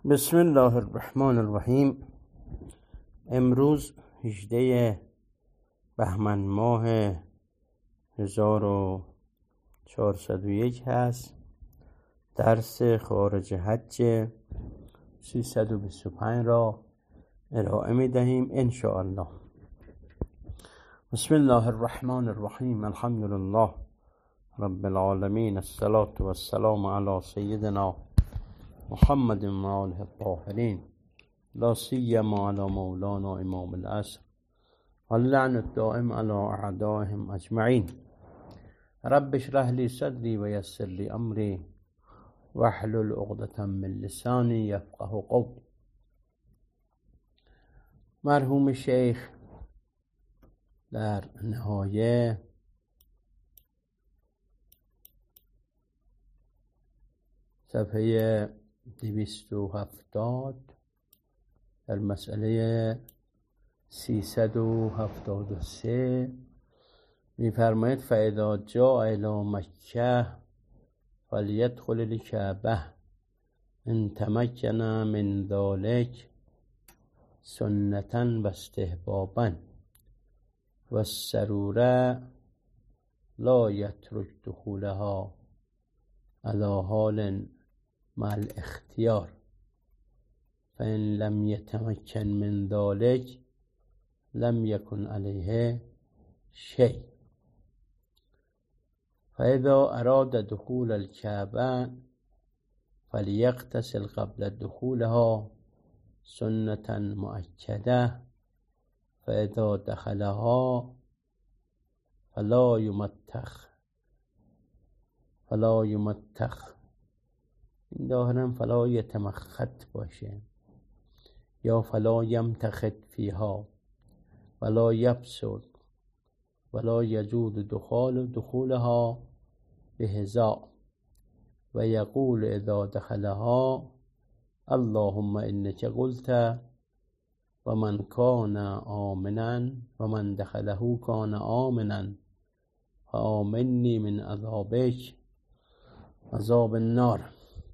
بسم الله الرحمن الرحیم. امروز 18 بهمن ماه 1401 هست. درس خارج حج 325 را ارائه می دهیم ان شاء الله. بسم الله الرحمن الرحیم. الحمد لله رب العالمین، الصلاة والسلام علی سیدنا محمد و آله الطاهرین، لا سیما علی مولانا امام العصر واللعن الدائم علی اعدائهم اجمعین. رب اشرح لی صدری و یسر لی امری واحلل عقدة من لسانی یفقه قولی. مرحوم شیخ در نهایه صفحه 270 در مسئله 373 می‌فرماید فاذا جاء الی مکه فلیدخل الکعبه ان تمکن من ذلک سنة و استحبابا و السروره لا یترک دخولها علی حال مع الاختیار فإن لم يتمكن من ذلك لم يكن عليه شيء. فإذا أراد دخول الكعبة فليغتسل قبل دخولها سنة مؤكدة، فإذا دخلها فلا يمتخ این دارم فلا یتمخط باشه یا فلا یمتخط فیها ولا یبسل ولا یجوز دخولها بهزاء و یقول اذا دخلها اللهم انك قلت و من کان آمنا و من دخله کان آمنا فآمنی من عذابک عذاب النار.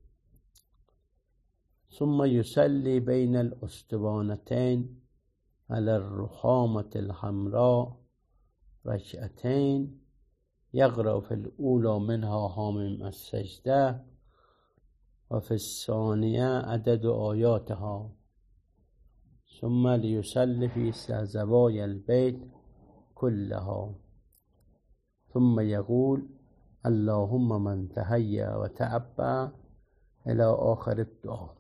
ثم يصلي بين الأسطوانتين على الرخامة الحمراء ركعتين يقرأ في الأولى منها حاميم السجدة وفي الثانية عدد آياتها، ثم ليصلي في زوايا البيت كلها، ثم يقول اللهم من تهيأ وتعبى إلى آخر الدعاء.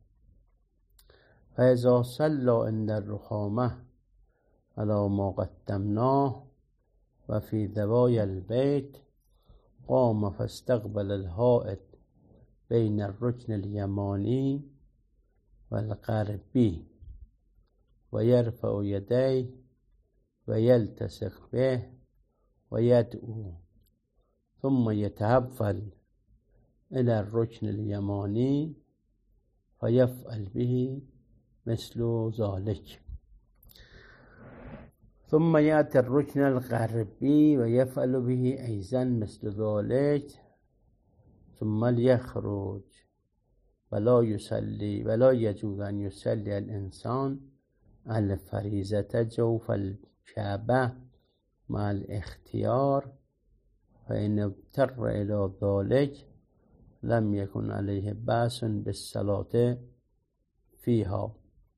فإذا صلى عند الرخامة على ما قدمناه وفي زوايا البيت قام فاستقبل الحائط بين الركن اليماني والغربي ويرفع يديه ويلتصق به ويدعو، ثم يتحول إلى الركن اليماني فيفعل به مثل ذلك، ثم يأتي الركن الغربي ويفعل به أيضا مثل ذلك، ثم ليخرج ولا يجوز أن يصلي الإنسان الفريضة جوف الكعبة مع الاختيار، فإن اضطر إلى ذلك لم يكن عليه بأس بالصلاة فيها.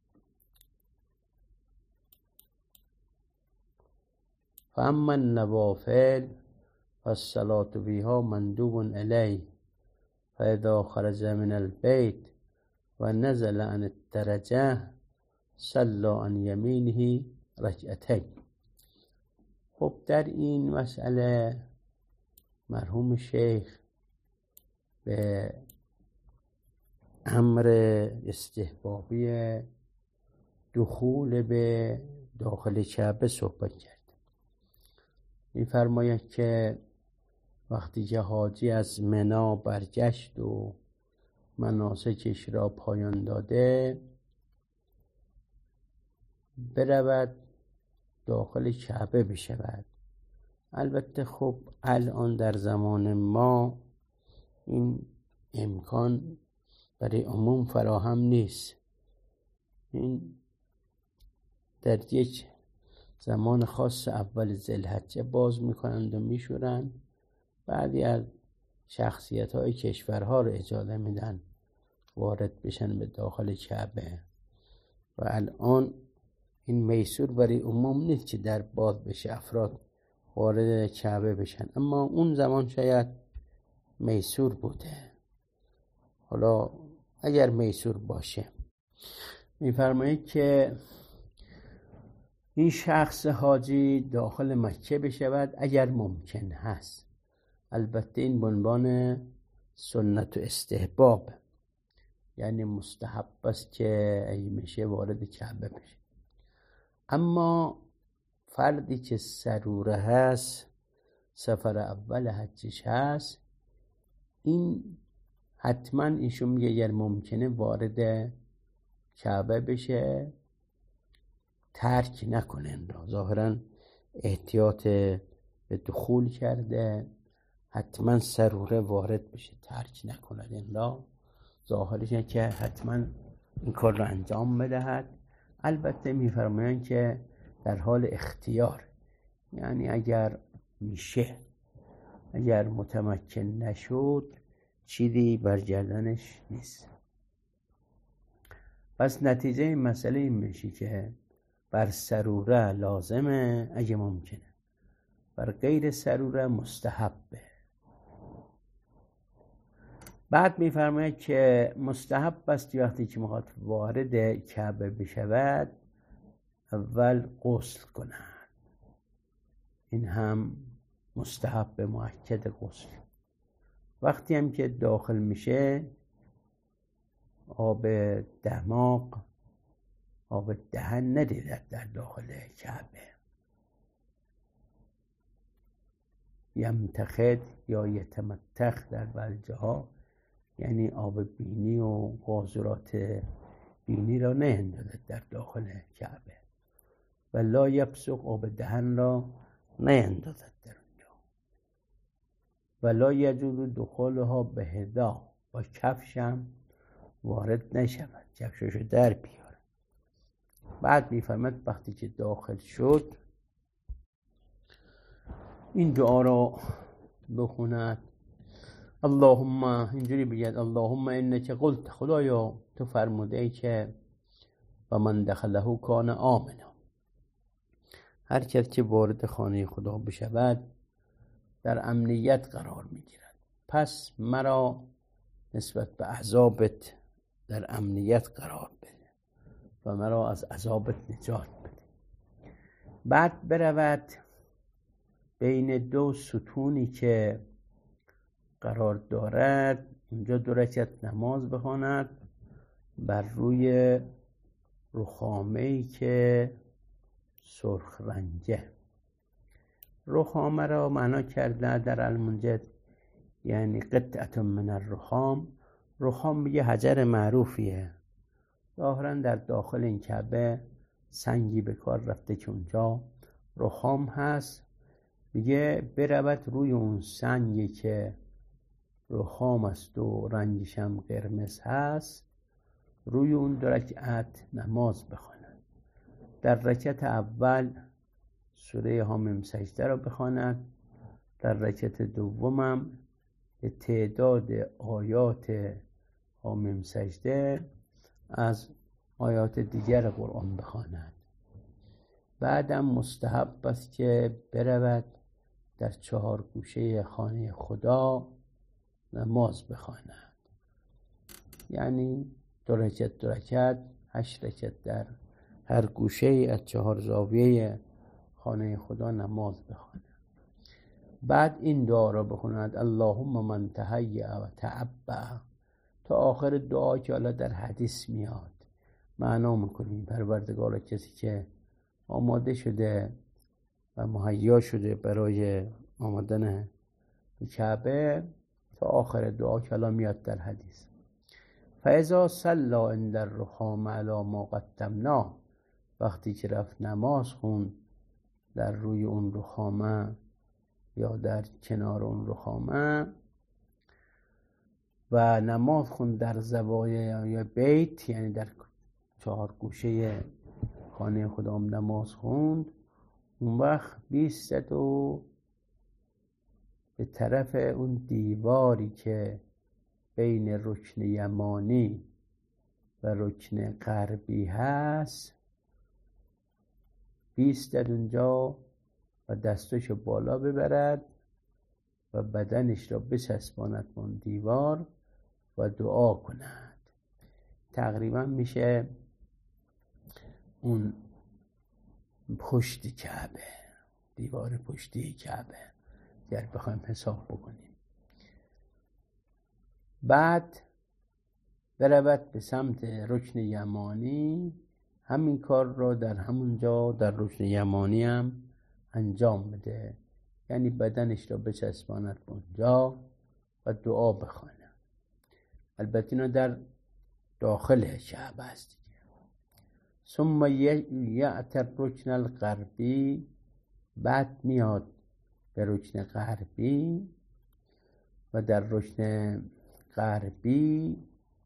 فأما النوافل فالصلاة فيها مندوب إليه، فإذا خرج من البيت ونزل عن الدرجة صلى عن يمينه ركعتين. خب در این مسئله مرحوم شیخ به امر استحبابی دخول به داخل کعبه صحبت کرد. می‌فرماید که وقتی که حاجی از منی برگشت و مناسکش را پایان داده برود داخل کعبه بشود. البته خب الان در زمان ما این امکان برای عموم فراهم نیست. این در یک زمان خاص اول ذوالحجه باز میکنند و میشورند. بعضی از شخصیت‌های کشورها رو اجازه میدن وارد بشن به داخل کعبه و الان این میسور برای عموم نیست که در باز بشه افراد وارد کعبه بشن، اما اون زمان شاید میسور بوده. حالا اگر میسور باشه، میفرمایید که این شخص حاجی داخل مکه بشود اگر ممکن هست. البته این به عنوان سنت و استحباب، یعنی مستحب است که اگه میشه وارد کعبه بشه. اما فردی که سروره هست، سفر اول حجش هست، این حتما ایشون میگه اگر ممکنه وارد کعبه بشه، ترک نکنه این را. ظاهرا احتیاط به دخول کرده، حتما سروره وارد بشه، ترک نکنه این را. ظاهرش اینه که حتما این کار را انجام بدهد. البته میفرمایند که در حال اختیار، یعنی اگر میشه، اگر متمکن نشد چیزی بر گردنش نیست. پس نتیجه این مسئله این میشه که بر سروره لازمه اگه ممکنه، بر غیر سروره مستحبه. بعد میفرماید که مستحب است وقتی که میخواد وارد کعبه بشود اول غسل کند. این هم مستحب مؤکد غسل. وقتی هم که داخل میشه آب دماغ، آب دهن ندیدد در داخل کعبه. یمتخذ یا یتمتخ در بعضی جاها، یعنی آب بینی و قاذورات بینی را نیندازد در داخل کعبه. و لا یبصق، آب دهن را نیندازد در اونجا. و لا یجوز دخولها به حذا، با کفشم وارد نشود، کفششو در بیاره. بعد میفهمد وقتی که داخل شد این دعا را بخوند. اللهم، اینجوری بگید اللهم انک قلت، خدایا تو فرموده ای که و من دخله کان آمنا، هر کس که وارد خانه خدا بشود در امنیت قرار میگیرد. پس مرا نسبت به عذابت در امنیت قرار بده و مرا از عذابت نجات بده. بعد برود بین دو ستونی که قرار دارد، اونجا 2 رکعت نماز بخواند بر روی رخامه‌ای که سرخ رنگه. رخامه را معنا کرده در المنجد یعنی قطعه من الرخام. رخام یه حجر معروفیه، ظاهرا در داخل این کعبه سنگی به کار رفته که اونجا رخام هست. میگه برود روی اون سنگی که رخام است و رنگش هم قرمز هست، روی اون 2 رکعت نماز بخواند. در رکعت اول سوره حامیم سجده را بخواند، در رکعت دومم به تعداد آیات حامیم سجده از آیات دیگر قرآن بخواند. بعدم مستحب است که برود در 4 گوشه خانه خدا نماز بخواند، یعنی 2 رکعت 2 رکعت 8 رکعت در هر گوشه از 4 زاویه خانه خدا نماز بخواند. بعد این دعا را بخواند اللهم من تهیأ و تعبأ تا آخر دعا که حالا در حدیث میاد معنا میکنیم. پروردگار، کسی که آماده شده و مهیا شده برای آمدن به کعبه، تا آخر دعا که حالا میاد در حدیث. فاذا صلی عند الرخام علی ما قدمنا، وقتی که رفت نماز خون در روی اون رخامه یا در کنار اون رخامه، و و نماز خوند در زوایای یا بیت، یعنی در 4 گوشه خانه خدا نماز خوند، اون وقت بیستد و به طرف اون دیواری که بین رکن یمانی و رکن غربی هست بیستد اونجا و دستاشو بالا ببرد و بدنش را بچسباند به اون دیوار و دعا کند. تقریبا میشه اون پشت کعبه، دیوار پشتی کعبه اگر بخوایم حساب بکنیم. بعد برود به سمت رکن یمانی، همین کار را در همونجا در رکن یمانی هم انجام بده، یعنی بدنش را بچسباند به اونجا و دعا بخواند. البته اینا در داخل کعبه است. ثم یأتی الرکن الغربی، بعد میاد به رکن غربی و در رکن غربی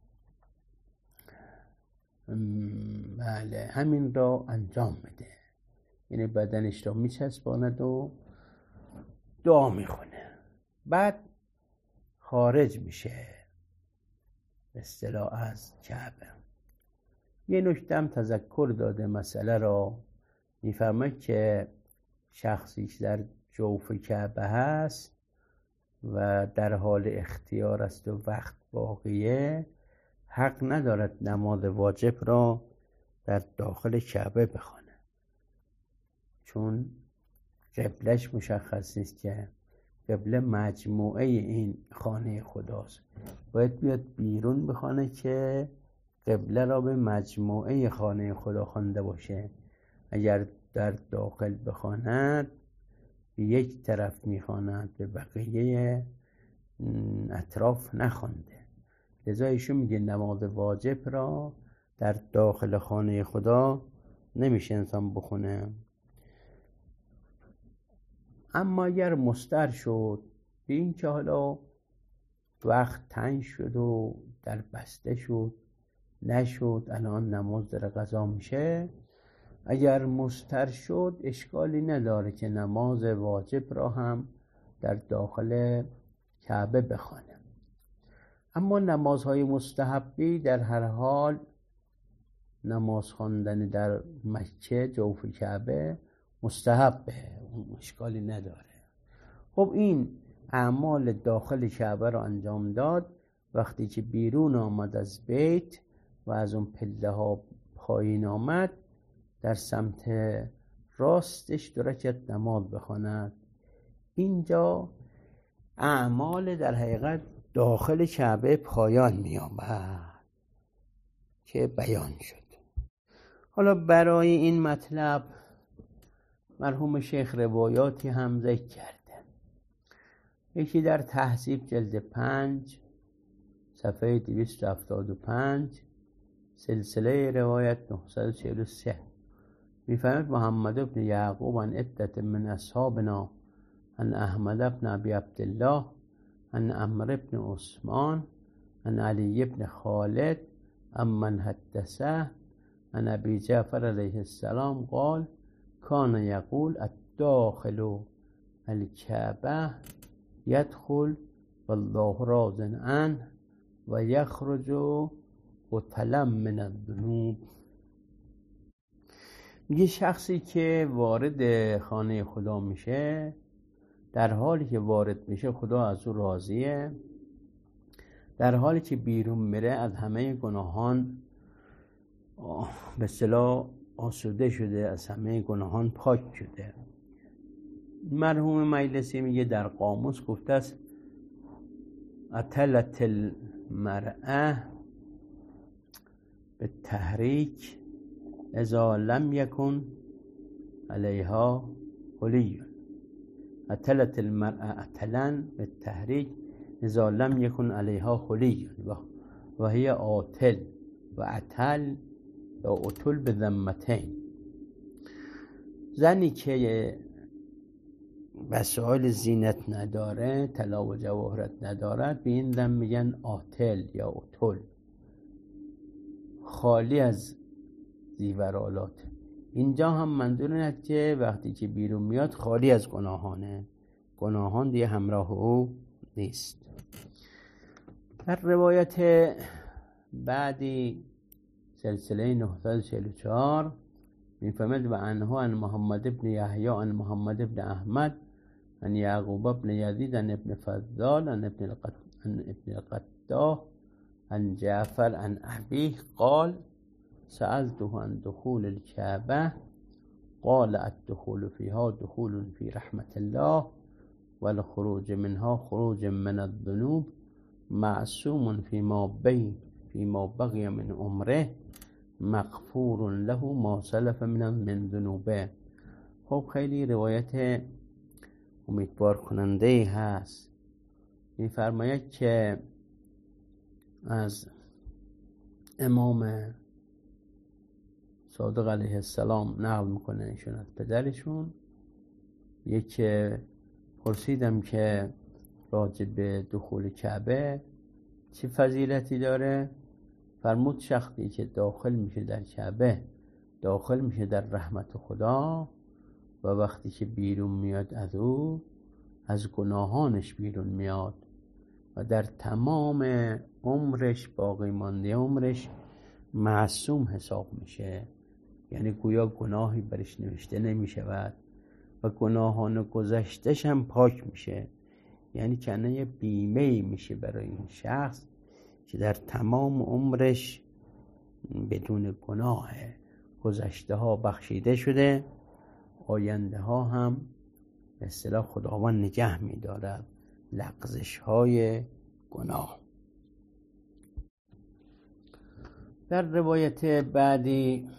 بله همین را انجام میده، یعنی بدنش را میچسباند و دعا میخونه. بعد خارج میشه به اصطلاح از کعبه. یه نکته هم تذکر داده مسئله را، میفرماید که شخصی که در جوف کعبه هست و در حال اختیار است و وقت باقیه، حق ندارد نماز واجب را در داخل کعبه بخونه، چون قبلش مشخص نیست که قبله مجموعه این خانه خداست. باید بیاد بیرون بخونه که قبله را به مجموعه خانه خدا خوانده باشه. اگر در داخل بخواند به یک طرف میخواند، به بقیه اطراف نخوانده. لذا ایشون میگه نماز واجب را در داخل خانه خدا نمیشه انسان بخونه. اما اگر مضطر شد به این که حالا وقت تنگ شد و در بسته شد نشد، الان نماز داره قضا میشه، اگر مضطر شد اشکالی نداره که نماز واجب را هم در داخل کعبه بخوانه. اما نمازهای مستحبی در هر حال نماز خواندن در مکه جوف کعبه مستحبه، اشکالی نداره. خب این اعمال داخل کعبه را انجام داد. وقتی که بیرون آمد از بیت و از اون پله ها پایین آمد، در سمت راستش 2 رکعت نماز بخواند. اینجا اعمال در حقیقت داخل کعبه پایان می آمد که بیان شد. حالا برای این مطلب مرحوم شیخ روایاتی هم ذکر کرده. یکی در تهذیب جلد 5 صفحه 275 سلسله روایت 943 میفرماید محمد بن یعقوب عن عدة من اصحابنا عن احمد بن ابی عبدالله عن عمرو بن عثمان عن علی بن خالد عمن حدثه عن ابی جعفر علیه السلام قال کان یقول الداخل الکعبه یدخل والله راض عنه و یخرج مطلا من الذنوب. میگه شخصی که وارد خانه خدا میشه، در حالی که وارد میشه خدا از او راضیه، در حالی که بیرون میره از همه گناهان به اصطلاح آسوده شده، از همه گناهان پاک شده. مرحوم مجلسی میگه در قاموس گفته است اطلت المرأة به تحریک اذا لم یکن علیها حلی. اطلت المرأة اطلا به تحریک اذا لم یکن علیها حلی و هی آتل و اطل یا اطل به ذمتین. زنی که وسایل زینت نداره، طلا و جواهرات ندارد، به این دم میگن آتل یا اوتل، خالی از زیورالات. اینجا هم منظور اینه که وقتی که بیرون میاد خالی از گناهانه، گناهان دیگه همراه او نیست. در روایت بعدی سلسله 944 میفهمد و عنه عن محمد ابن یحیی عن محمد ابن احمد عن یعقوب ابن یزید عن ابن فضال عن ابن القداه عن جعفر عن ابیه قال سألته عن دخول الكعبة قال الدخول فيها دخول في رحمة الله والخروج منها خروج من الذنوب معصوم فيما بقي من عمره مغفور له ما سلف من ذنوبه. خب خیلی روایت امیدوار کننده هست. میفرماید که از امام صادق علیه السلام نقل میکنه ایشون از پدرشون، یک پرسیدم که راجع به دخول کعبه چه فضیلتی داره؟ فرمود شخصی که داخل میشه در کعبه داخل میشه در رحمت خدا و وقتی که بیرون میاد از او از گناهانش بیرون میاد و در تمام عمرش باقی مانده عمرش معصوم حساب میشه، یعنی گویا گناهی برش نوشته نمیشود و گناهان گذشتهش هم پاک میشه، یعنی کنه یه بیمه میشه برای این شخص که در تمام عمرش بدون گناه گذشته ها بخشیده شده، آینده ها هم به اصطلاح خداوند نگه می‌دارد لغزش های گناه. در روایت بعدی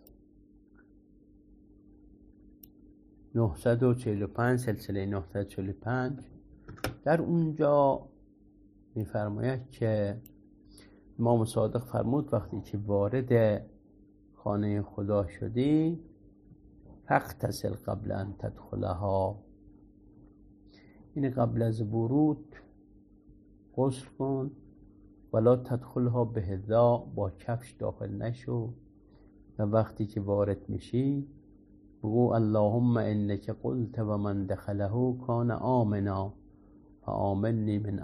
945 سلسله 945 در اونجا می‌فرماید که امام صادق فرمود وقتی که وارد خانه خدا شدی فاغتسل قبل ان تدخلها، این قبل از ورود غسل کن، ولا تدخلها بهذا، با کفش داخل نشو، و وقتی که وارد میشی بگو اللهم انک قلت و من دخله کان آمنا فآمنی من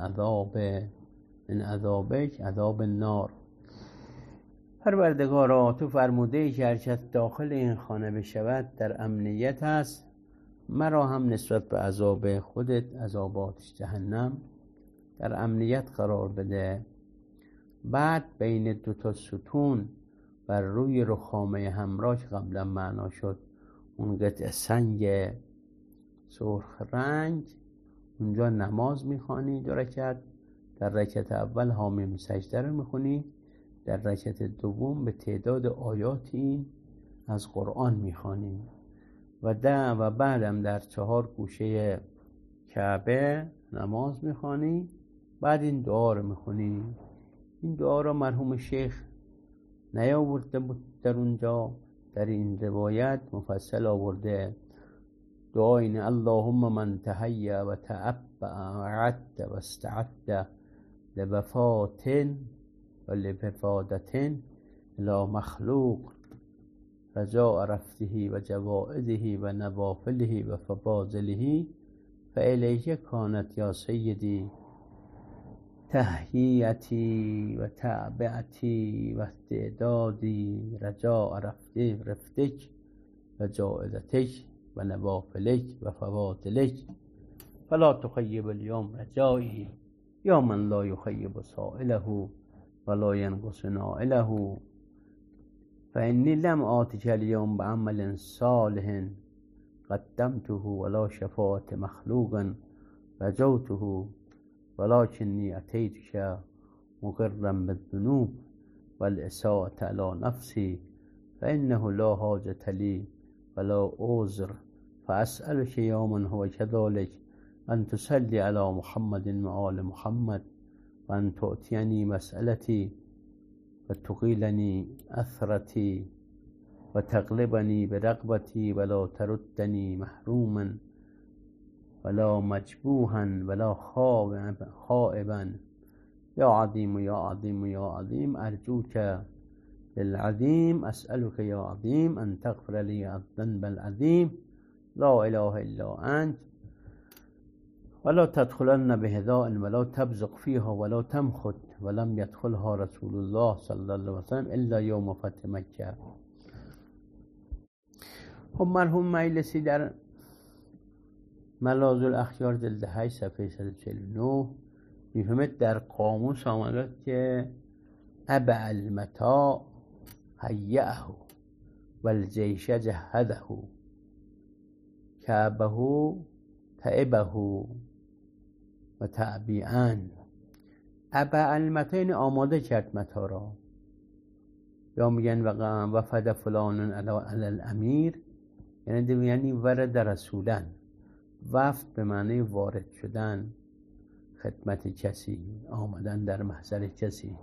عذابک عذاب النار. پروردگارا تو فرموده که هر کس داخل این خانه بشود در امنیت است، مرا هم نسبت به عذاب خودت عذابات جهنم در امنیت قرار بده. بعد بین دو تا ستون بر روی رخامه همراه که قبلا معنا شد اون قطع سنگ سرخ رنگ، اونجا نماز میخوانی 2 رکعت. در رکعت اول حامیم سجده رو میخونی، در رکعت دوم به تعداد آیاتی از قرآن میخوانی و بعدم در 4 گوشه کعبه نماز میخوانی. بعد این دعا رو میخونی. این دعا رو مرحوم شیخ نیاورده بود در اونجا، در این روایت مفصل آورده. دعا اینه اللهم من تهیأ و تعبأ و عد و استعد لوفات و لوفادت الى مخلوق رجاء رفته و جوائزه و نوافله و فضائله فالیک کانت یا سیدی تهیئتی و تعبئتی و استعدادی رجاء رفتک و جائزتک و نوافلک و فضائلک فلا تخیب اليوم رجائی یا من لا یخیب سائله ولا ینقص نائله فإنی لم آتک اليوم بعمل صالح قدمته ولا شفاعة مخلوق رجوته ولكني أتيتك مقرا بالذنوب والإساءة على نفسي فإنه لا حاجة لي ولا عذر فأسألك يا من هو كذلك أن تصلي على محمد وآل محمد وأن تؤتيني مسألتي وتقيلني أثرتي وتغلبني برغبتي ولا تردني محروما ولا مجبوها ولا خائبا یا عظیم یا عظیم یا عظیم ارجوک للعظیم اسألك یا عظیم ان تغفر لی الذنب العظیم لا اله الا انت ولا تدخلن بهداء ولا تبزق فيها ولا تمخت ولم يدخلها رسول الله صلی الله علیه وسلم الا یوم فتح مکه. خب مرحوم مجلسی در ملاذ الاخیار جلد 8 صفحه 149 میفهمد در قاموس آمده که ابع المتاع هیئه والجیش جهده کعبه تعبه و تعبیعن. ابع المتاع یعنی آماده کرد متاع را، یا میگن وفد فلان علی الامیر، یعنی ورد رسولن. وفد به معنی وارد شدن، خدمت کسی، آمدن در محضر کسی.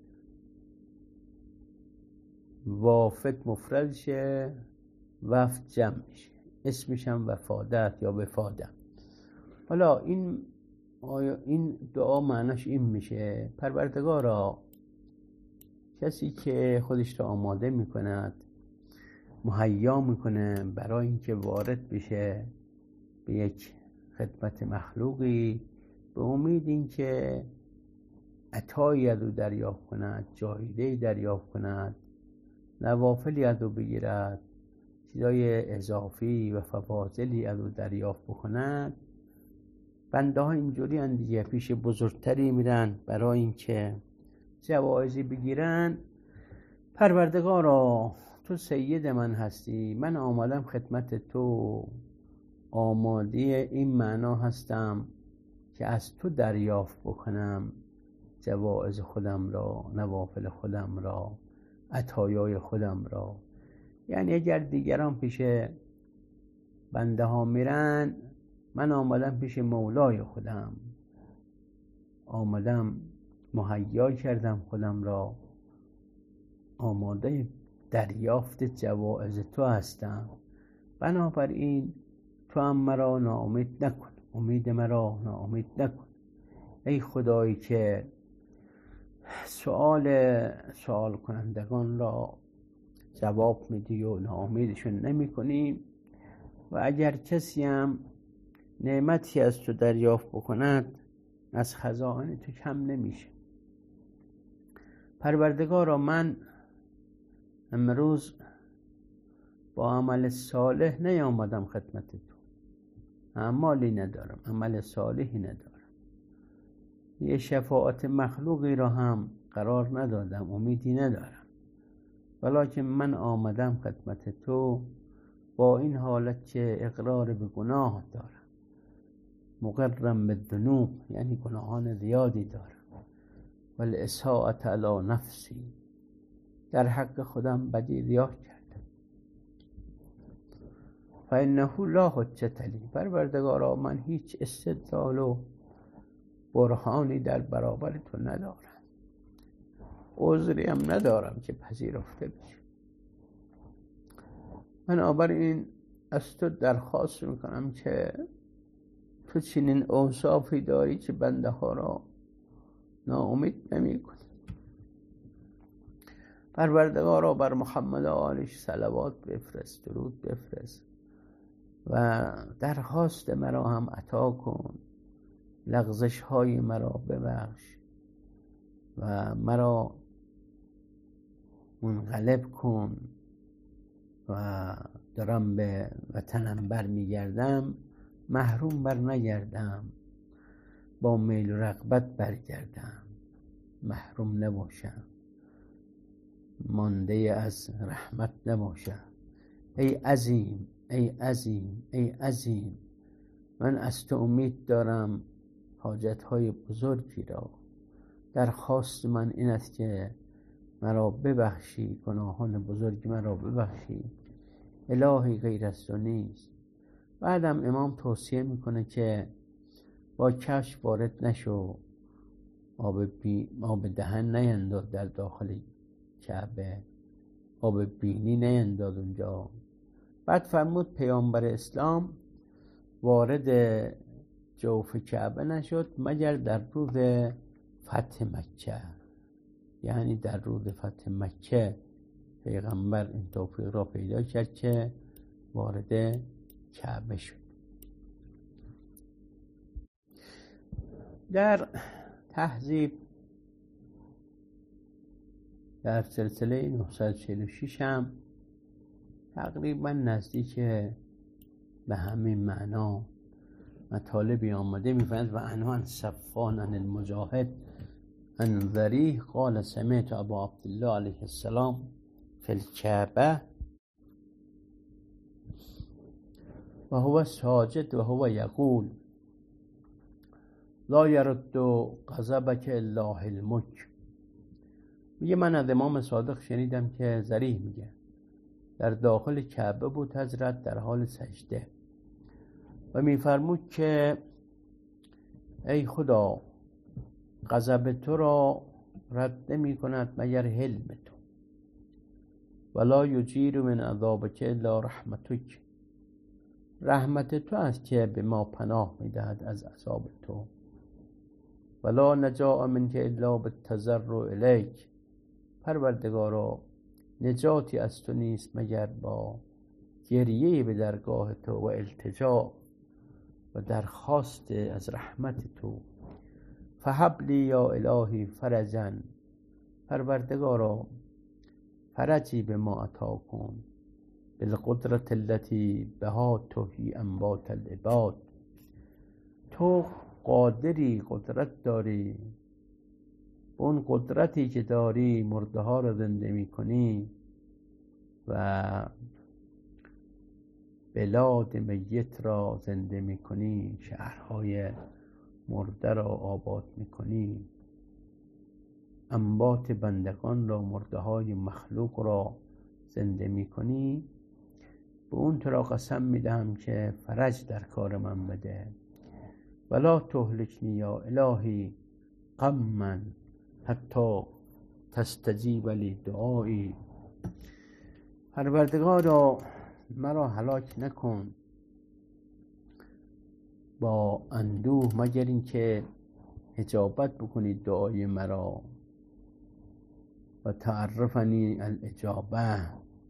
وافد مفردشه، وفد جمع میشه، اسمش هم وفادت یا وفاده. حالا این دعا معناش این میشه: پروردگارا، کسی که خودش را آماده میکند، مهیا میکنه برای اینکه وارد بشه به یک خدمت مخلوقی، به امید اینکه عطایی از او دریافت کند، جایزه‌ای دریافت کند، نوافلی از او بگیرد، چیزای اضافی و فواضلی از او دریافت بکند، بنده ها اینجوری ان دیگه، پیش بزرگتری میرن برای اینکه جوایزی بگیرن. پروردگارا، تو سید من هستی، من آمدم خدمت تو، آماده این معنا هستم که از تو دریافت بکنم جوایز خودم را، نوافل خودم را، عطایای خودم را. یعنی اگر دیگران پیش بنده ها میرن، من آمدم پیش مولای خودم، آمدم مهیا کردم خودم را، آماده دریافت جوایز تو هستم. بنابراین تو هم مرا ناامید نکن، امید مرا ناامید نکن. ای خدایی که سوال کنندگان را جواب میدی و ناامیدشون نمی کنی، و اگر کسی هم نعمتی از تو دریافت بکند، از خزائن تو کم نمیشه. پروردگارا، من امروز با عمل صالح نیامدم خدمت تو، اعمالی ندارم، عمل صالحی ندارم، یه شفاعت مخلوقی را هم قرار ندادم، امیدی ندارم، ولکن من آمدم خدمت تو با این حالت که اقرار به گناه دارم، مقرم به ذنوب، یعنی گناهان زیادی دارم، والاساءة علی نفسی، در حق خودم بدی زیاد کردم. فانه لا حجة لی، پروردگارا من هیچ استدلال و برهانی در برابر تو ندارم، عذری هم ندارم که پذیرفته بشه. بنابراین از تو درخواست میکنم که تو چنین اوصافی داری که بنده ها را ناامید نمی کنی. پروردگارا، بر محمد و آلش صلوات بفرست، درود بفرست و درخواست مرا هم عطا کن، لغزش های مرا ببخش و مرا منقلب کن و دارم به وطنم برمیگردم، محروم بر نگردم، با میل و رغبت برگردم، محروم نباشم، مانده از رحمت نباشم. ای عظیم، ای عظیم، ای عظیم، من از تو امید دارم حاجتهای بزرگی را. درخواست من این است که مرا ببخشی، گناهان بزرگ مرا ببخشی، الهی غیر از تو نیست. بعدم امام توصیه میکنه که با کفش وارد نشو، آب دهن نینداز در داخل کعبه، آب بینی نینداز اونجا. بعد فرمود پیامبر اسلام وارد جوف کعبه نشد مگر در روز فتح مکه. یعنی در روز فتح مکه پیغمبر این توفیق را پیدا کرد که وارد کعبه شد. در تهذیب در سلسله 946 هم تقریبا نزدیک به همین معنا مطالبی آمده. می‌فرماید و عنوان صفان عن المجاهد عن ذریح قال سمعت ابا عبدالله علیه السلام فی الکعبه و هو ساجد و هو یقول لا یرد غضبک الا حلمک. میگه من از امام صادق شنیدم که ذریح میگه در داخل کعبه بود حضرت در حال سجده و میفرمود که ای خدا غضب تو را رد نمی کند مگر حلم تو ولا یجیر من عذابک الا رحمتک. رحمت تو است که به ما پناه میدهد از عذاب تو. ولا نجاء منک الا بالتضرع الیک. پروردگارا نجاتی از تو نیست مگر با گریه به درگاه تو و التجا و درخواست از رحمت تو. فهب لی یا الهی فرجا. پروردگارا فرجی به ما عطا کن. بالقدرت التي بها تحیی انبات العباد. تو قادری، قدرت داری، اون قدرتی که داری مرده ها را زنده می کنی و بلاد میت را زنده می کنی، شهرهای مرده را آباد می کنی، انبات بندگان را، مرده های مخلوق را زنده می کنی. به اون تو را قسم می دهم که فرج در کار من بده. ولا تهلکنی یا الهی غما حتی تستجیب لی دعایی. پروردگارا مرا هلاک نکن با اندوه مگر اینکه اجابت بکنی دعای مرا و تعرفنی الاجابه،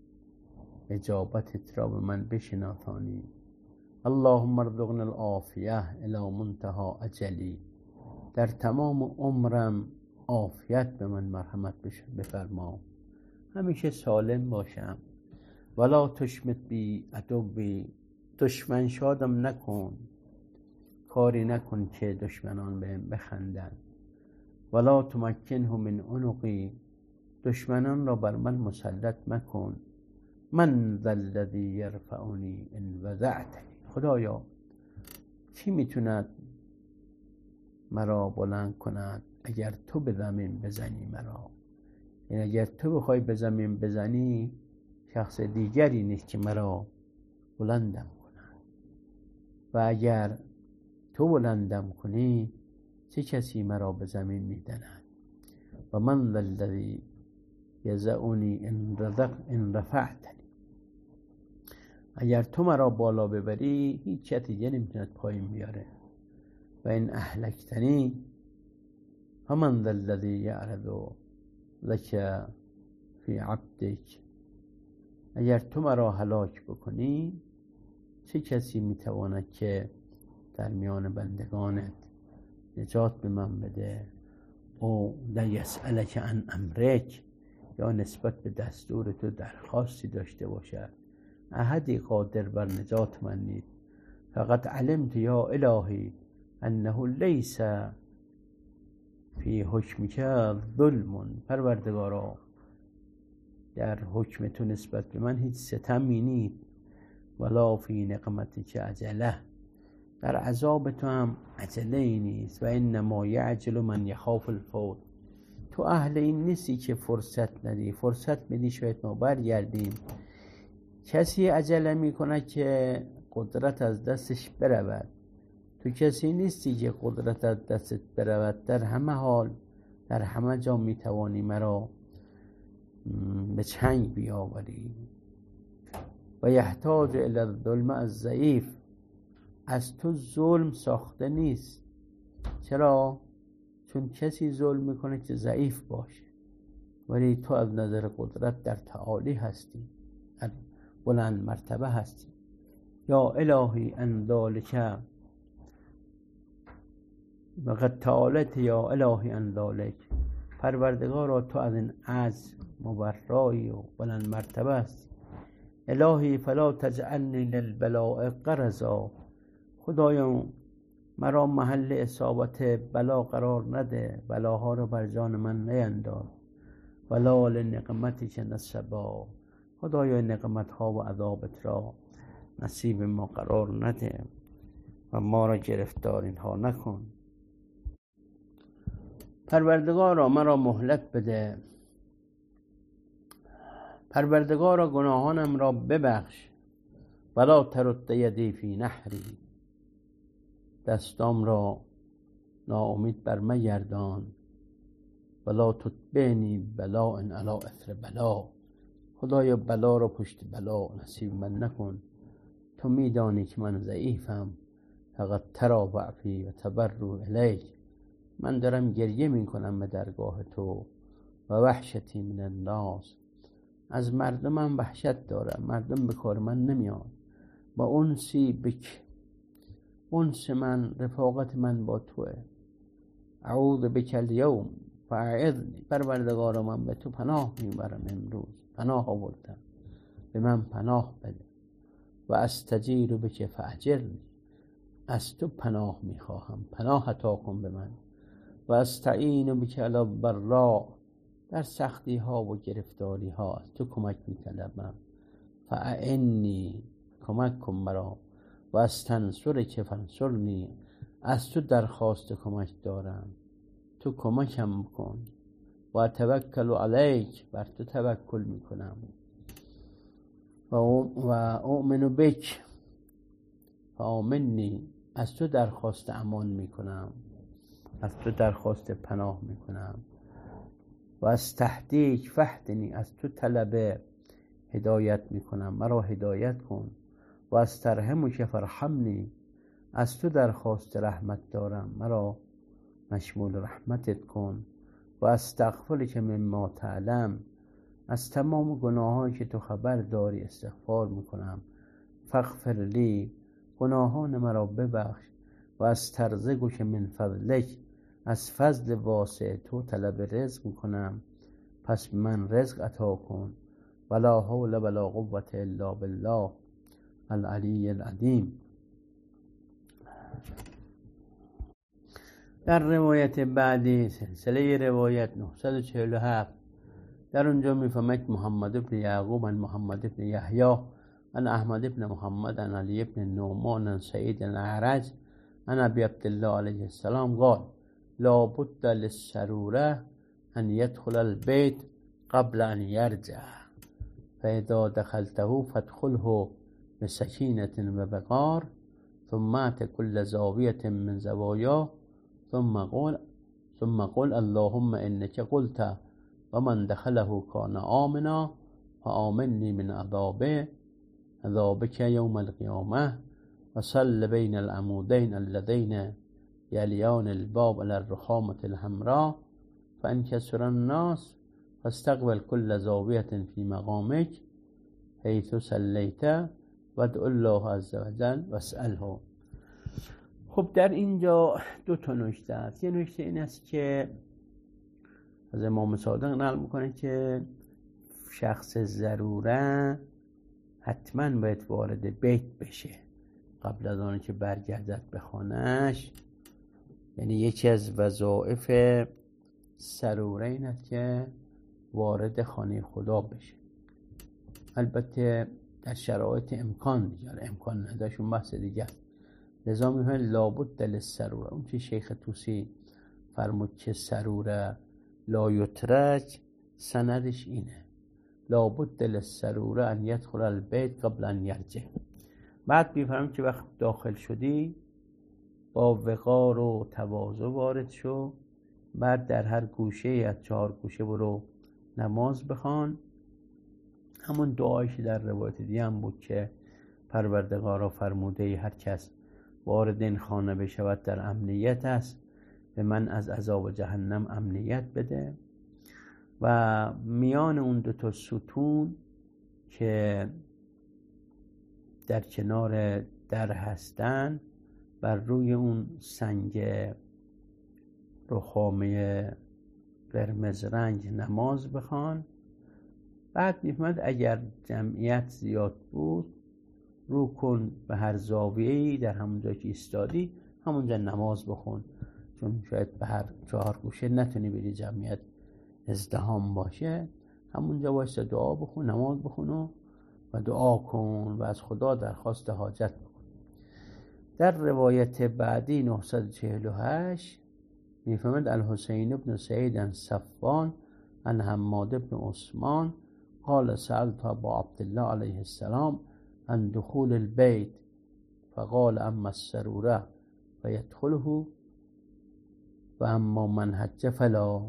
اجابتت را به من بشناسانی. اللهم ارزقنا العافیه الی منتهى اجلی. در تمام عمرم عافیت به من مرحمت بفرما، همیشه سالم باشم. ولا تشمت بی عدوی. دشمن شادم نکن، کاری نکن که دشمنان بهم بخندن. ولا تمکنه من عنقی. دشمنان را بر من مسلط مکن. من ذا الذی یرفعنی ان وضعتنی. خدایا کی میتوند مرا بلند کند اگر تو به زمین بزنی مرا؟ یعنی اگر تو بخوای به زمین بزنی شخص دیگری نیست که مرا بلندم کند و اگر تو بلندم کنی چه کسی مرا به زمین میدند؟ و من ذا الذی یضعنی ان رفعتنی. اگر تو مرا بالا ببری هیچ کسی دیگه نمیتوند پایین بیاره. و این اهلکتنی فمن ذا الذی یعرض لک فی عبدک. اگر تو مرا هلاک بکنی چه کسی میتواند که در میان بندگانت نجات به من بده؟ او لیسألک عن امرک. یا نسبت به دستور تو درخواستی داشته باشد. احدی قادر بر نجات من نیست. فقط علمت یا الهی انه لیس فی حکمک ظلم. پروردگارا در حکم تو نسبت به من هیچ ستمی نیست. ولا فی نقمتک عجله. در عذاب تو هم عجله ای نیست. و انما یعجل من یخاف الفوت. تو اهل این نیستی که فرصت ندی، فرصت میدی شاید ما برگردیم. کسی عجله میکنه که قدرت از دستش برود. تو کسی نیستی که قدرت از دستت برود. در همه حال در همه جا میتوانی مرا به چنگ بیاوری. و یحتاج الی الظلم الضعیف. از تو ظلم ساخته نیست. چرا؟ چون کسی ظلم میکنه که ضعیف باشه، ولی تو از نظر قدرت در تعالی هستی، در بلند مرتبه هستی. یا الهی ان ذلک وقد تعالت یا الهی ان ذلک. پروردگارا تو از این عجز مبرایی و بلند مرتبه هستی. الهی فلا تجعلنی للبلاء غرضا. خدایا مرا محل اصابت بلا قرار نده، بلاها رو بر جان من نینداز. ولا لنقمتک نصبا. خدایا نقمت ها و عذابت را نصیب ما قرار نده و ما را گرفتار اینها نکن. پروردگارا مرا مهلت بده. پروردگارا گناهانم را ببخش. ولا ترد یدی فی نحری. دستام را ناامید بر مگردان. ولا تتبعنی بلاء علی اثر بلا. خدایا بلا را پشت بلا نصیب من نکن. تو میدانی که من ضعیفم. فقط ترا ضعفی و تبرو الیک. من دارم گریه میکنم به درگاه تو. و وحشتی من الناس. از مردمم وحشت دارم، مردم به کار من نمیان. و انسی بک. انس من، رفاقت من با توه. اعوذ بک الیوم فاعذنی. پروردگارا من به تو پناه میبرم امروز، پناه آوردم، به من پناه بده. و استجیر بک فاجرنی. از تو پناه میخواهم، پناه عطا کن به من. و استعین بک علی الضراء. در سختی ها و گرفتاری ها از تو کمک میطلبم. فاعنی. کمک کن مرا. و استنصرک فانصرنی. از تو درخواست کمک دارم، تو کمکم کن. و توکل علیک. بر تو توکل میکنم. و اؤمن بک فآمنی. از تو درخواست امان میکنم، از تو درخواست پناه میکنم. و از تهدیک فهدنی. از تو طلب هدایت میکنم، مرا هدایت کن. و از ترحمک فرحمنی. از تو درخواست رحمت دارم، مرا مشمول رحمتت کن. و استغفرک مما تعلم. از تمام گناهایی که تو خبر داری استغفار میکنم. فاغفر لی. گناهان مرا ببخش. و از ترزقک من فضلک. از فضل واسع تو طلب رزق میکنم، پس به من رزق عطا کن. ولا حول ولا قوة الا بالله العلی العظیم. در روایت بعدی، سلسله روایت 947، در اونجا میفهمد محمد بن یعقوب عن محمد بن یحیی عن احمد بن محمد عن علی بن نعمان عن سعید الاعرج عن ابی عبدالله علیه السلام قال لا بد للسروره ان يدخل البيت قبل ان يرجع فاذا دخلته فادخله بسكينة ووقار ثم ات كل زاوية من زواياه ثم قل اللهم انك قلت ومن دخله كان آمنا فآمني من عذابك يوم القيامة وصل بين العمودين الذين يليان الباب على الرخامة الحمراء فإن كسر الناس فاستقبل كل زاوية في مقامك حيث صليت وادعو الله عز وجل واسأله. خب در اینجا دو تا نکته است. یه نکته این است که از امام صادق نقل میکنه که شخص ضروره حتما باید وارد بیت بشه قبل از آنکه برگردد به خانه‌اش. یعنی یکی از وظایف ضروره این است که وارد خانه خدا بشه. البته در شرایط امکان دیگر، امکان نداشون بحث دیگر. لذا میگن لابد للضروره. اون که شیخ طوسی فرمود که ضروره لا یترک، سندش اینه لابد للضروره ان یدخل البیت قبل ان یرجع. بعد میفهمیم که وقت داخل شدی با وقار و تواضع وارد شو. بعد در هر گوشه از 4 گوشه برو نماز بخوان. همون دعایی که در روایت دیگه هم بود که پروردگارا فرموده هر کس وارد این خانه بشود در امنیت است، به من از عذاب جهنم امنیت بده. و میان اون دو تا ستون که در کنار در هستن بر روی اون سنگ رخامه قرمز رنگ نماز بخوان. بعد میفهمد اگر جمعیت زیاد بود رو کن به هر زاویه‌ای در همونجا که ایستادی همونجا نماز بخون، چون شاید به هر 4 گوشه نتونی بری، جمعیت ازدحام باشه. همونجا واسه دعا بخون، نماز بخون و دعا کن و از خدا درخواست حاجت بکن. در روایت بعدی 948 میفهمد الحسین ابن سعید عن صفوان عن حماد ابن عثمان قال سألت ابا عبدالله علیه السلام عن دخول البيت فقال اما السروره فيدخله و اما من حج فلا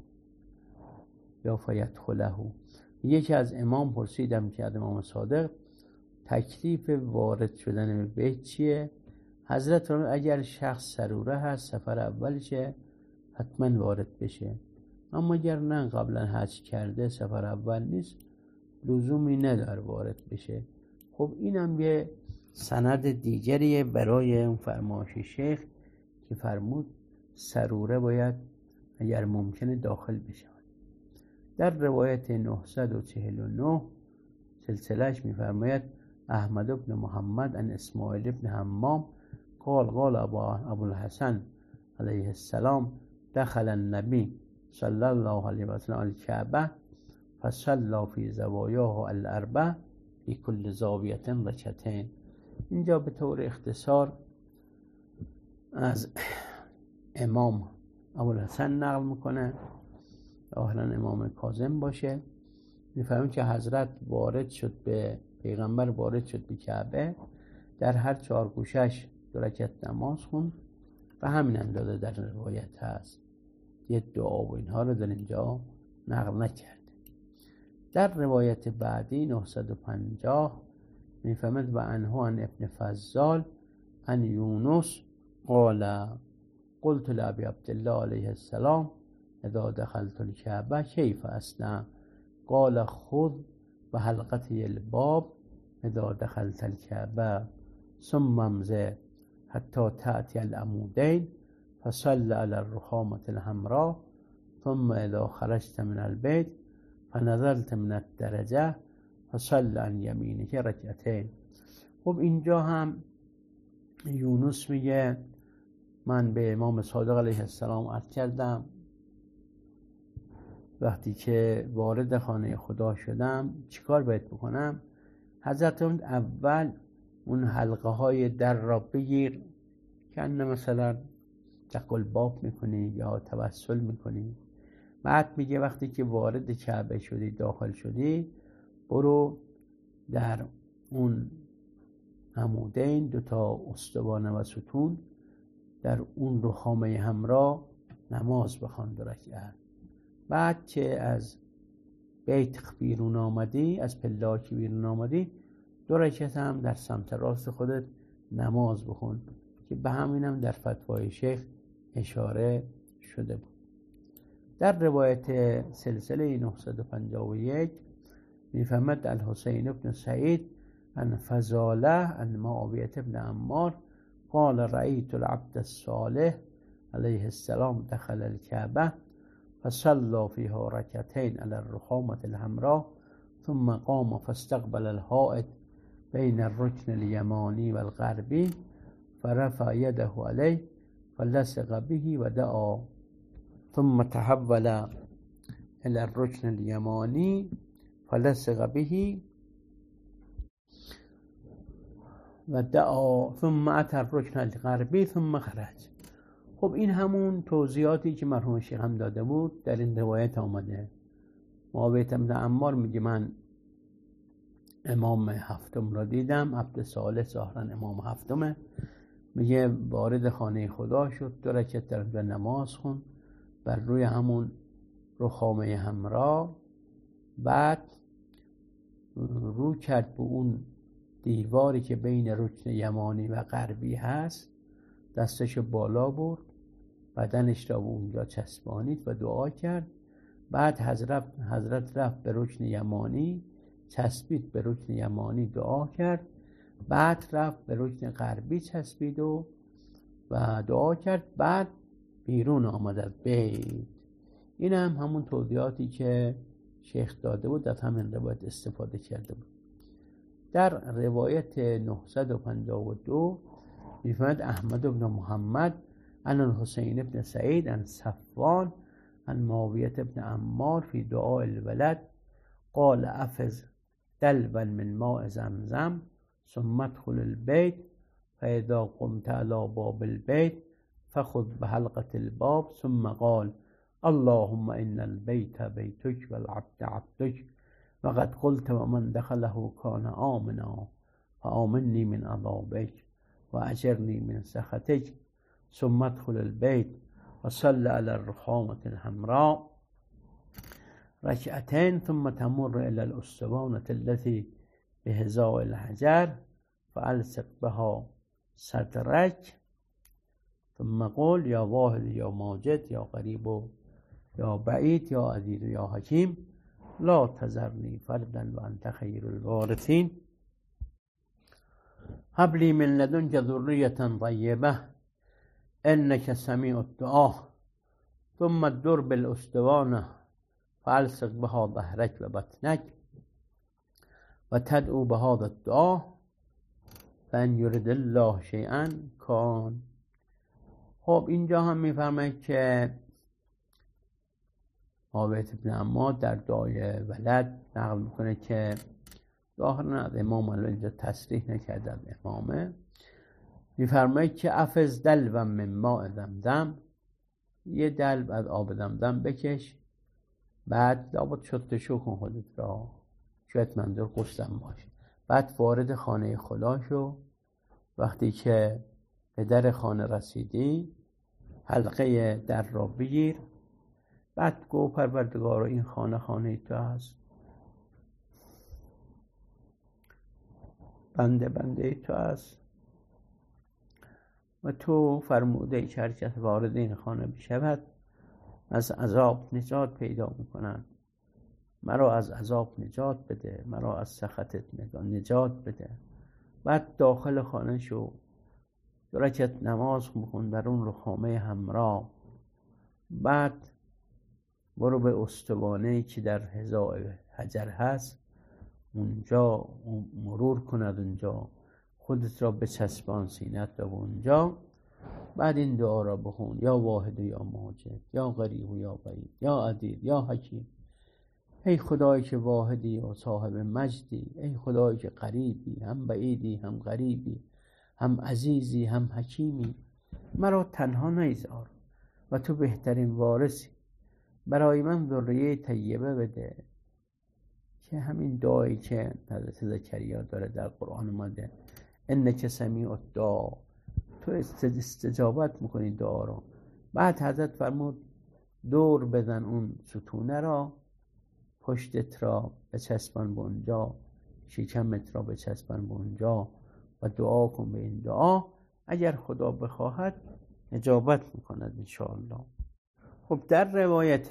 یا فیدخله. یکی از امام پرسیدم که از امام صادق تکلیف وارد شدن به بیت چیه؟ حضرت فرمود اگر شخص سروره هست سفر اولشه حتما وارد بشه، اما اگر نه قبلا حج کرده سفر اول نیست لزومی نداره وارد بشه. خب اینم یه سند دیگریه برای اون فرمایش شیخ که فرمود سروره باید اگر ممکنه داخل بشه. در روایت 949 سلسلهش میفرماید احمد ابن محمد عن اسماعیل ابن حمام قال قال ابو الحسن علیه السلام دخل النبی صلی الله علیه و سلم الکعبه فصلى فی زوایاه الاربع فی کل زاویه رکعتین. اینجا به طور اختصار از امام ابوالحسن نقل میکنه، ظاهرا امام کاظم باشه، میفهمیم که حضرت وارد شد به پیغمبر وارد شد به کعبه، در هر 4 گوشش 2 رکعت نماز خوند و همین اندازه در روایت هست. یه دعا و اینها رو در اینجا نقل نکرده. در روایت بعدی 950 میفهمد و عنه عن ابن فضال عن یونس قال قلت لابی عبدالله علیه السلام اذا دخلت الكعبه کیف اصنع قال خذ بحلقته الباب اذا دخلت الكعبه ثم امضي حتى تأتي العمودين فصل على الرخامة الحمراء ثم اذا خرجت من البيت فنزلت من الدرجه فصل عن يمينك ركعتين. خب اینجا هم یونس میگه من به امام صادق علیه السلام عرض کردم وقتی که وارد خانه خدا شدم چیکار باید بکنم؟ حضرت اول اون حلقه های در را بگیر که مثلا دقل باب میکنی یا توسل میکنی. بعد میگه وقتی که وارد کعبه شدی داخل شدی برو در اون عمودین 2 استوانه و ستون در اون رخامه حمرا نماز بخوان 2 رکعت. بعد که از بیت بیرون آمدی، از پلاک بیرون آمدی 2 رکعت هم در سمت راست خودت نماز بخون که به همینم در فتوای شیخ اشاره شده بود. در روایت سلسله 951 میفهمد الحسین ابن سعید عن فضاله عن معاویه ابن عمار قال رأيت العبد الصالح علیه السلام دخل الكعبه فصلى فيها ركعتين على الرخامة الحمراء ثم قام فاستقبل الحائط بين الركن اليماني والغربي فرفع يده عليه فلصق به ودعا ثم تحول إلى الركن اليماني فلصق به ودعا ثم أتى الركن الغربي ثم خرج. خب این همون توضیحاتی که مرحوم شیخ هم داده بود در این روایت آمده. معاویه ابن عمار میگه من امام هفتم را دیدم، عبد صالح ظاهرا امام هفتمه، میگه وارد خانه خدا شد 2 رکعت در نماز خون بر روی همون رخامه حمرا، بعد رو کرد به اون دیواری که بین رکن یمانی و غربی هست دستش بالا برد، بدنش را به اونجا چسبانید و دعا کرد. بعد حضرت رفت به رکن یمانی، چسبید به رکن یمانی، دعا کرد. بعد رفت به رکن غربی چسبید و دعا کرد. بعد بیرون آمد از بیت. این هم همون توضیحاتی که شیخ داده بود از همین روایت استفاده کرده بود. در روایت 952 می‌فرماید احمد بن محمد عن الحسین بن سعید عن صفوان عن معاویة بن عمار في دعاء الولد قال افز دلوا من ماء زمزم ثم ادخل البيت فاذا قمت على باب البيت فخذ بحلقة الباب ثم قال اللهم ان البيت بيتك والعبد عبدك وقد قلت ومن دخله كان آمنا فآمني من عذابك وأجرني من سخطك ثم ادخل البيت وصل على الرخامة الحمراء ركعتين ثم تمر إلى الأسطوانة التي بهزاء الحجر فألصق بها صدرك ثم قل يا واحد يا ماجد يا قريب يا بعيد يا عزيز يا حكيم لا تذرني فردا وأنت خير الوارثين هب لي من لدنك ذرية طيبة إنك سميع الدعاء ثم الدر بالأسطوانة فألصق بها ظهرك وبطنك وتدعو بهذا الدعاء فإن يرد الله شيئا كان. خب اینجا هم میفرماید که معاویة بن عمار در دعای ولد نقل میکنه که ظاهرا از امام، الان اینجا تصریح نکرده از امامه، میفرماید که افز دلوا من ماء زمزم، یه دلو از آب زمزم بکش، بعد لابد شستشو کن خودت را، شاید منظور غسلم باشه. بعد وارد خانه خدا شو، وقتی که به در خانه رسیدی حلقه در را بگیر، بعد گو پروردگارا این خانه تو هست، بنده تو هست و تو فرموده ای که هر کس وارد این خانه بشود از عذاب نجات پیدا میکنند. مرا از عذاب نجات بده، مرا از سخطت نجات بده. بعد داخل خانه شو، 2 رکعت نماز بخون بر اون رخامه حمرا. بعد برو به استوانه‌ای که در حذاء حجر هست، اونجا مرور کند، اونجا خودت را بچسبان سینت را به اونجا. بعد این دعا را بخون یا واحد یا ماجد یا قریب یا بعید یا عزیز یا حکیم. ای خدایی که واحدی و صاحب مجدی، ای خدایی که قریبی، هم بعیدی هم قریبی، هم عزیزی هم حکیمی، مرا تنها نیذار و تو بهترین وارثی، برای من ذریه طیبه بده. که همین دعایی که حضرت زکریا داره در قرآن اومده، انک سمیع الدعا، تو استجابت میکنی دعا رو. بعد حضرت فرمود دور بزن اون ستونه را، پشتت را بچسبان به اونجا، شکمت را بچسبان به اونجا و دعا کن به این دعا، اگر خدا بخواهد اجابت میکند انشاءالله. خب در روایت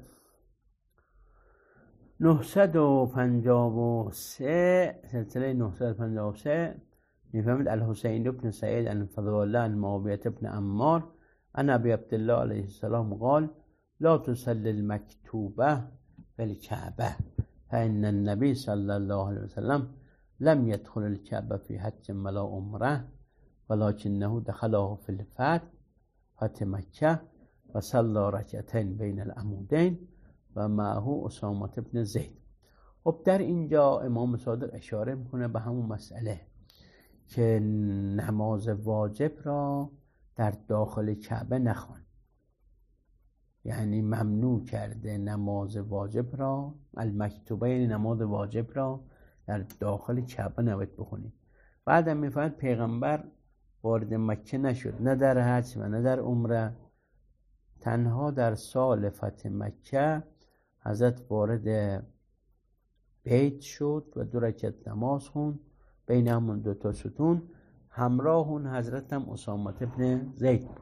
953 سلسله 953 میفهمید الحسین بن سعید عن فضل الله عن معاویة بن عمار عن ابی عبدالله علیه السلام قال لا تصلي المكتوبة بالكعبة فإن النبي صلى الله عليه وسلم لم يدخل الكعبة في حج ولا عمره ولكنه دخله في فتح مكة وصلى ركعتين بين العمودين و معه اسامه بن زید. خب در اینجا امام صادق اشاره میکنه به همون مسئله که نماز واجب را در داخل کعبه نخوان، یعنی ممنوع کرده نماز واجب را، المکتوبه یعنی نماز واجب را در داخل کعبه نباید بخونید. بعدم میفهمد پیغمبر وارد مکه نشد، نه در حج و نه در عمره، تنها در سال فتح مکه حضرت وارد بیت شد و 2 رکعت نماز خوند بین همون 2 تا ستون همراه اون حضرت هم اسامه ابن زید بود.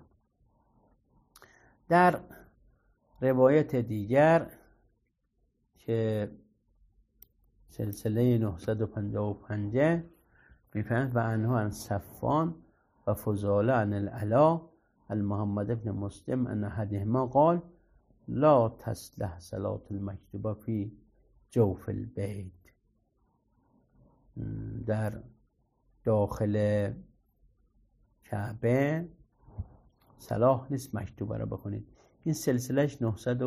در روایت دیگر که سلسله 955 میفهمد و انها عن صفان و فضاله عن العلا المحمد ابن مسلم ان احدهما قال لا تصلح صلاة المکتوبه فی جوف البیت. در داخل کعبه صلاح نیست مکتوبه رو بخونید. این سلسلهش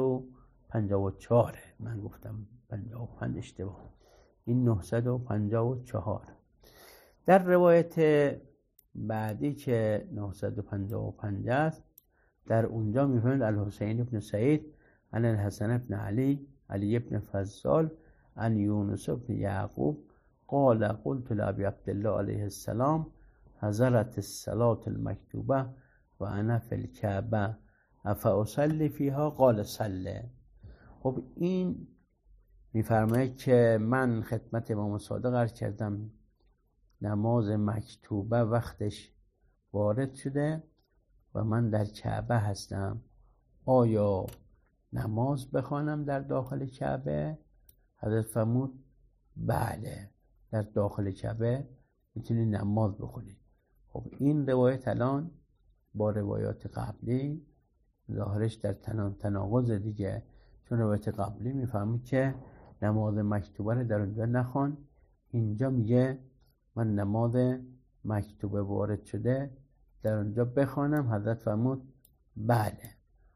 954، من گفتم 55 اشتباه، این 954. در روایت بعدی که 955 است، در اونجا میفهمید الحسین ابن سعید عن الحسن ابن علی ابن فضال عن یونس ابن یعقوب قال قلت لأبی عبدالله علیه السلام حضرت الصلاة المکتوبه و انا فی الکعبه افاصلی فیها قال صلی. خب این میفرماید که من خدمت امام صادق عرض کردم نماز مکتوبه وقتش وارد شده و من در کعبه هستم، آیا نماز بخوانم در داخل کعبه؟ حضرت فرمود بله، در داخل کعبه میتونی نماز بخونی. خب این روایت الان با روایات قبلی ظاهرش در تناقض دیگه، چون روایت قبلی میفهمید که نماز مکتوبه رو در اونجا نخوان، اینجا میگه من نماز مکتوبه وارد شده در اونجا بخوانم. حضرت فرمود بله.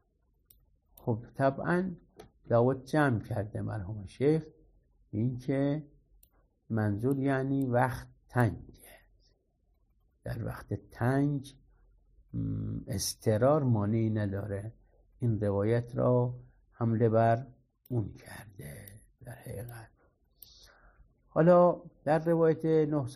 خب طبعا دعوت جمع کرده مرحوم شیخ، این که منظور یعنی وقت تنگه، در وقت تنگ استقرار مانعی نداره. این روایت را حمله بر اون کرده در حقیقت. حالا در روایت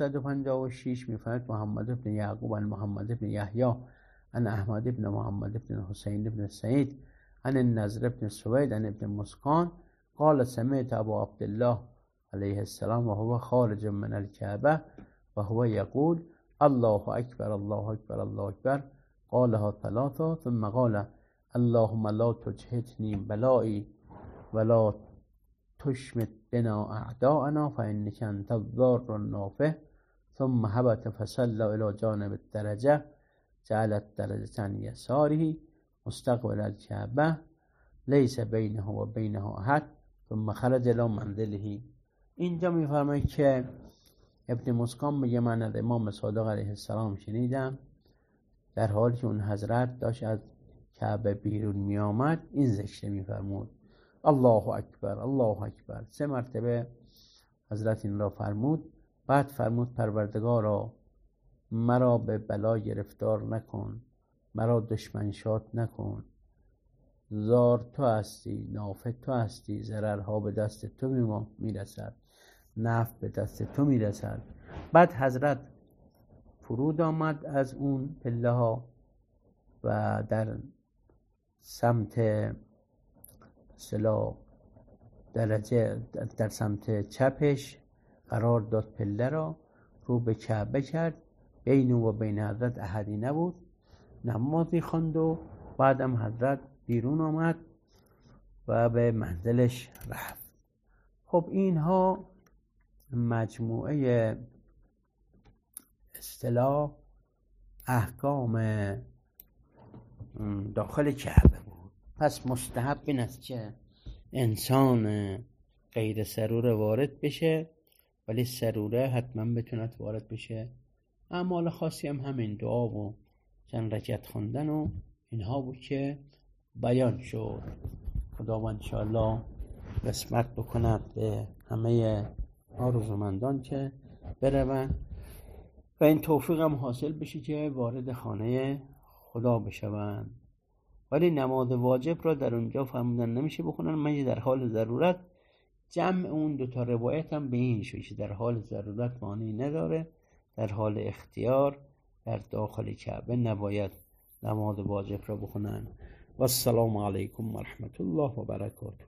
956 میفرماید محمد ابن یعقوب عن محمد ابن یحیی عن احمد ابن محمد ابن حسین ابن سعید عن النضر ابن سوید عن ابن مسکان قال سمعت ابا عبدالله علیه السلام و هو خارج من الکعبه و هو یقول الله اکبر الله اکبر الله اکبر قالها ثلاثا ثم قال اللهم لا تجهدني بلائي ولا تشمت بنا اعداءنا فانك انت الضار النافع ثم هبط فصلى الى جانب الدرجه جعلت درجه عن يساره مستقبل الكعبه ليس بينه و بينها احد ثم خرج الى منزله. اینجا میفرماید که ابن مسکان میگه من از امام صادق علیه السلام شنیدم در حالی که اون حضرت داشت از کعبه بیرون می آمد این ذکر میفرمود الله اکبر الله اکبر 3 مرتبه حضرت این را فرمود. بعد فرمود پروردگارا مرا به بلا گرفتار نکن، مرا دشمن شاد نکن، زار تو هستی، نافع تو هستی، ضررها به دست تو میرسد، نفع به دست تو میرسد. بعد حضرت فرود آمد از اون پله ها و در سمت درجه در سمت چپش قرار داد، پله را رو به کعبه کرد، بین و بین حضرت احدی نبود، نمازی خواند و بعدم حضرت بیرون آمد و به منزلش رفت. خب اینها مجموعه اصطلاح احکام داخل کعبه بود. پس مستحب این است که انسان غیر سروره وارد بشه، ولی سروره حتما بتوند وارد بشه. اعمال خاصی هم همین دعا و چند رکعت خوندن و اینها بود که بیان شد. خداوند انشاءالله قسمت بکند به همه آرزومندان که بروند و این توفیق هم حاصل بشه که وارد خانه خدا بشوند. ولی نماز واجب را در اونجا فرمودن نمیشه بخونن، مگه در حال ضرورت. جمع اون 2 روایت هم به این شوشه در حال ضرورت معنی نداره، در حال اختیار در داخل کعبه نباید نماز واجب را بخونن. و السلام علیکم و رحمت الله و برکاته.